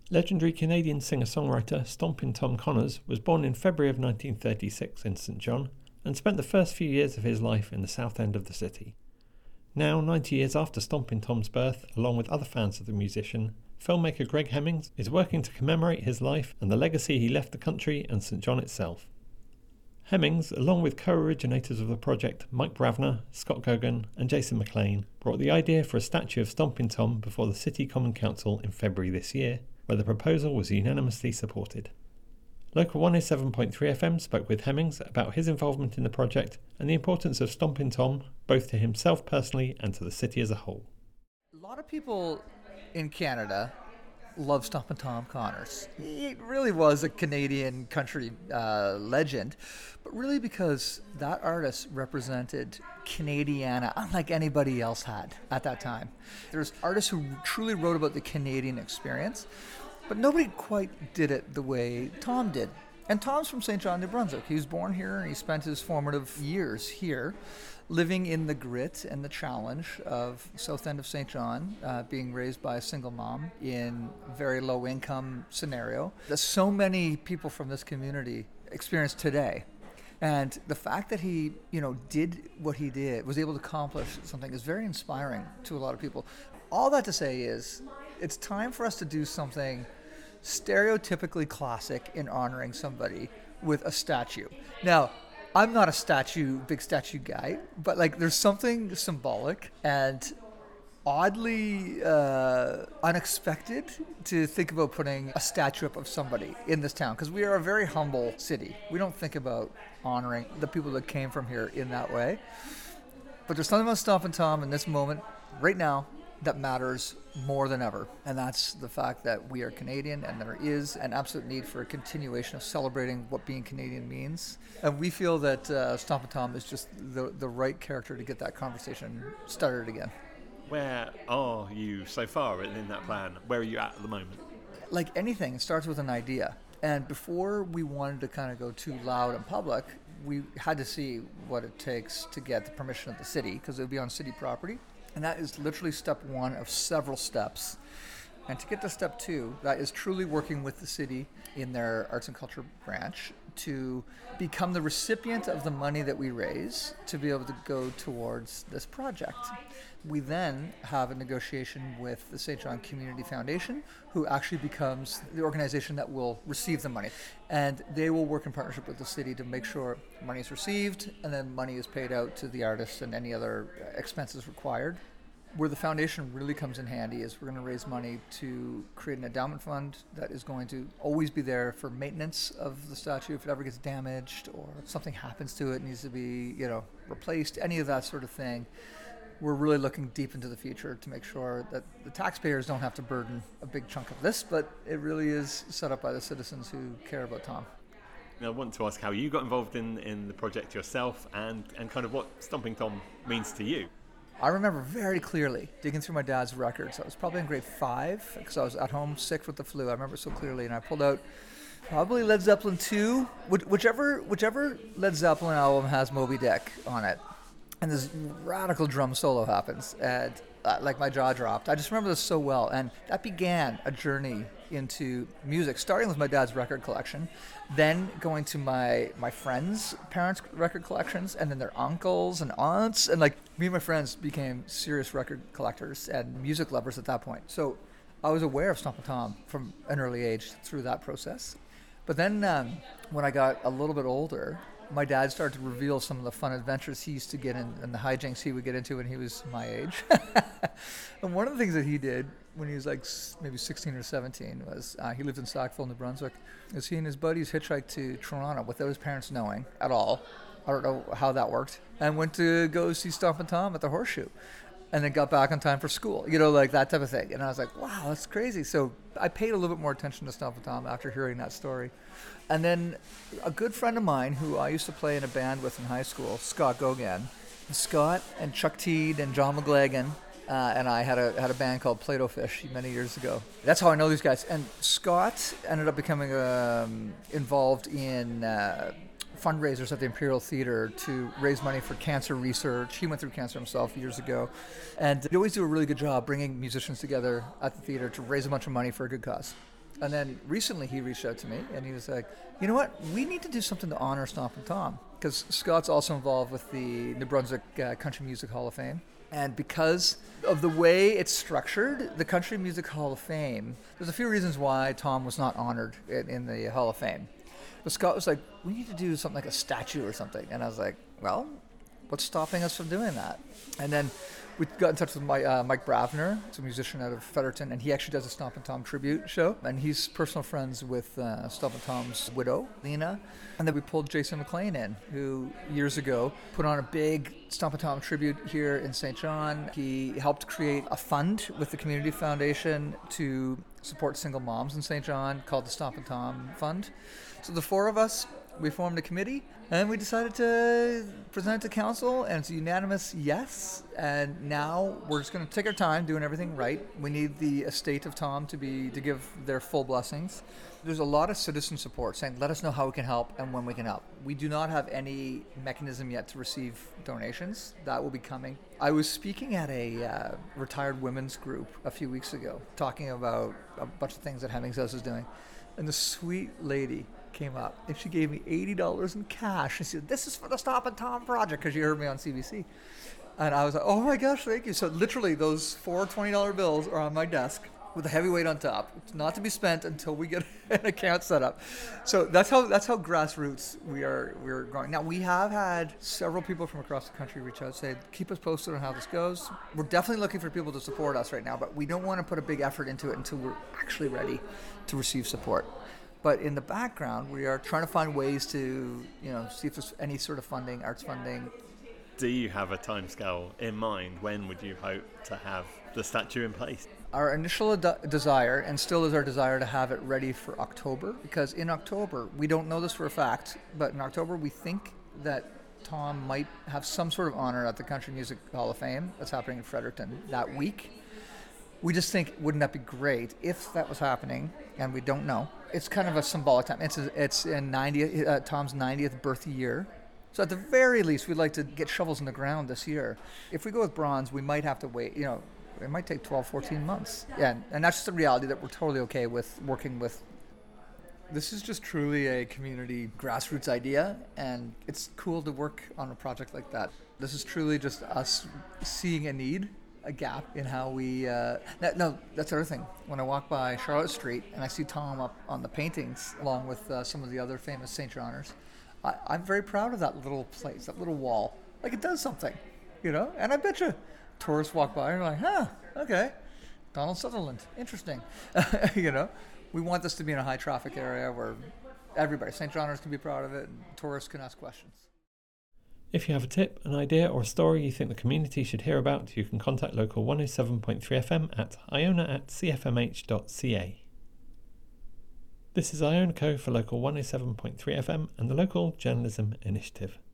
Legendary Canadian singer-songwriter Stompin' Tom Connors was born in February of 1936 in St John and spent the first few years of his life in the south end of the city. Now, 90 years after Stompin' Tom's birth, along with other fans of the musician, filmmaker Greg Hemmings is working to commemorate his life and the legacy he left the country and St John itself. Hemmings, along with co-originators of the project Mike Bravner, Scott Gogan and Jason McLean, brought the idea for a statue of Stompin' Tom before the City Common Council in February this year, where the proposal was unanimously supported. Local 107.3 FM spoke with Hemmings about his involvement in the project and the importance of Stompin' Tom, both to himself personally and to the city as a whole. A lot of people in Canada love Stompin' Tom Connors. He really was a Canadian country legend, but really because that artist represented Canadiana unlike anybody else had at that time. There's artists who truly wrote about the Canadian experience, but nobody quite did it the way Tom did. And Tom's from St. John, New Brunswick. He was born here and he spent his formative years here, living in the grit and the challenge of south end of St. John, being raised by a single mom in a very low income scenario that so many people from this community experience today. And the fact that he, did what he did, was able to accomplish something is very inspiring to a lot of people. All that to say is, it's time for us to do something stereotypically classic in honoring somebody with a statue. Now, I'm not a big statue guy, but there's something symbolic and oddly unexpected to think about putting a statue up of somebody in this town, because we are a very humble city. We don't think about honoring the people that came from here in that way. But there's something about Stompin' Tom in this moment, right now, that matters more than ever. And that's the fact that we are Canadian and there is an absolute need for a continuation of celebrating what being Canadian means. And we feel that Stompin' Tom is just the right character to get that conversation started again. Where are you so far in that plan? Where are you at the moment? Like anything, it starts with an idea. And before we wanted to kind of go too loud in public, we had to see what it takes to get the permission of the city, because it would be on city property. And that is literally step one of several steps. And to get to step two, that is truly working with the city in their arts and culture branch to become the recipient of the money that we raise to be able to go towards this project. We then have a negotiation with the St. John Community Foundation, who actually becomes the organization that will receive the money. And they will work in partnership with the city to make sure money is received and then money is paid out to the artists and any other expenses required. Where the foundation really comes in handy is we're going to raise money to create an endowment fund that is going to always be there for maintenance of the statue if it ever gets damaged or something happens to it, needs to be, replaced, any of that sort of thing. We're really looking deep into the future to make sure that the taxpayers don't have to burden a big chunk of this, but it really is set up by the citizens who care about Tom. Now, I want to ask how you got involved in the project yourself and kind of what Stompin' Tom means to you. I remember very clearly digging through my dad's records. I was probably in grade 5 because I was at home sick with the flu. I remember so clearly, and I pulled out probably Led Zeppelin 2, whichever Led Zeppelin album has Moby Dick on it. And this radical drum solo happens, and my jaw dropped. I just remember this so well, and that began a journey into music, starting with my dad's record collection, then going to my friends' parents' record collections, and then their uncles and aunts, and me and my friends became serious record collectors and music lovers at that point. So I was aware of Stompin' Tom from an early age through that process. But then when I got a little bit older, my dad started to reveal some of the fun adventures he used to get in and the hijinks he would get into when he was my age. And one of the things that he did when he was maybe 16 or 17 was he lived in Sackville, New Brunswick. Is he and his buddies hitchhiked to Toronto without his parents knowing at all. I don't know how that worked. And went to go see Stompin' Tom at the Horseshoe. And then got back on time for school, that type of thing. And I was like, wow, that's crazy. So I paid a little bit more attention to Stompin' Tom after hearing that story. And then a good friend of mine who I used to play in a band with in high school, Scott Gogan. Scott and Chuck Teed and John McGlagan and I had a band called Play-Doh Fish many years ago. That's how I know these guys. And Scott ended up becoming involved in fundraisers at the Imperial Theatre to raise money for cancer research. He went through cancer himself years ago. And they always do a really good job bringing musicians together at the theatre to raise a bunch of money for a good cause. And then recently he reached out to me and he was like, you know what, we need to do something to honor Stompin' Tom. Because Scott's also involved with the New Brunswick Country Music Hall of Fame. And because of the way it's structured, the Country Music Hall of Fame, there's a few reasons why Tom was not honored in the Hall of Fame. But Scott was like, we need to do something like a statue or something. And I was like, well, what's stopping us from doing that? And then we got in touch with Mike Bravner, who's a musician out of Fredericton, and he actually does a Stompin' Tom tribute show. And he's personal friends with Stompin' Tom's widow, Lena. And then we pulled Jason McLean in, who years ago put on a big Stompin' Tom tribute here in St. John. He helped create a fund with the Community Foundation to support single moms in St. John called the Stompin' Tom Fund. So the four of us, we formed a committee and we decided to present it to council, and it's a unanimous yes. And now we're just going to take our time doing everything right. We need the estate of Tom to give their full blessings. There's a lot of citizen support saying, let us know how we can help and when we can help. We do not have any mechanism yet to receive donations. That will be coming. I was speaking at a retired women's group a few weeks ago, talking about a bunch of things that Hemmings House is doing. And the sweet lady came up and she gave me $80 in cash. She said, this is for the Stompin' Tom project, because she heard me on CBC. And I was like, oh my gosh, thank you. So literally those 4 $20 bills are on my desk with a heavyweight on top. It's not to be spent until we get an account set up. So that's how grassroots we're growing. Now, we have had several people from across the country reach out and say, keep us posted on how this goes. We're definitely looking for people to support us right now, but we don't want to put a big effort into it until we're actually ready to receive support. But in the background, we are trying to find ways to, see if there's any sort of funding, arts funding. Do you have a timescale in mind? When would you hope to have the statue in place? Our initial desire, and still is our desire, to have it ready for October, because in October, we don't know this for a fact, but in October we think that Tom might have some sort of honor at the Country Music Hall of Fame that's happening in Fredericton that week. We just think, wouldn't that be great if that was happening? And we don't know. It's kind of a symbolic time. It's in Tom's 90th birthday year. So at the very least, we'd like to get shovels in the ground this year. If we go with bronze, we might have to wait. It might take 12, 14 months. Yeah, and that's just a reality that we're totally okay with working with. This is just truly a community grassroots idea, and it's cool to work on a project like that. This is truly just us seeing a need, a gap in how we... No, that's the other thing. When I walk by Charlotte Street and I see Tom up on the paintings, along with some of the other famous St. Johners, I'm very proud of that little place, that little wall. Like, it does something, And I bet you tourists walk by and are like, okay, Donald Sutherland, interesting. We want this to be in a high traffic area where everybody, St. Johners, can be proud of it and tourists can ask questions. If you have a tip, an idea, or a story you think the community should hear about, you can contact Local 107.3 FM at iona@cfmh.ca. This is Iona Co for Local 107.3 FM and the Local Journalism Initiative.